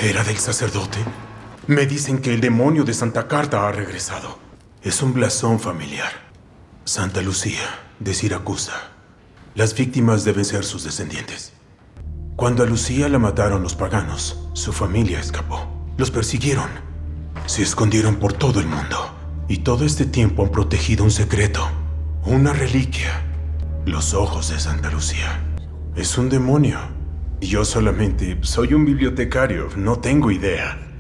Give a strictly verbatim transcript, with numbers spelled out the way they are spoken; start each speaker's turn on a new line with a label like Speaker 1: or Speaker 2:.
Speaker 1: ¿Era del sacerdote? Me dicen que el demonio de Santa Carta ha regresado. Es un blasón familiar. Santa Lucía, de Siracusa. Las víctimas deben ser sus descendientes. Cuando a Lucía la mataron los paganos, su familia escapó. Los persiguieron. Se escondieron por todo el mundo. Y todo este tiempo han protegido un secreto. Una reliquia. Los ojos de Santa Lucía. Es un demonio. Y yo solamente soy un bibliotecario. No tengo idea.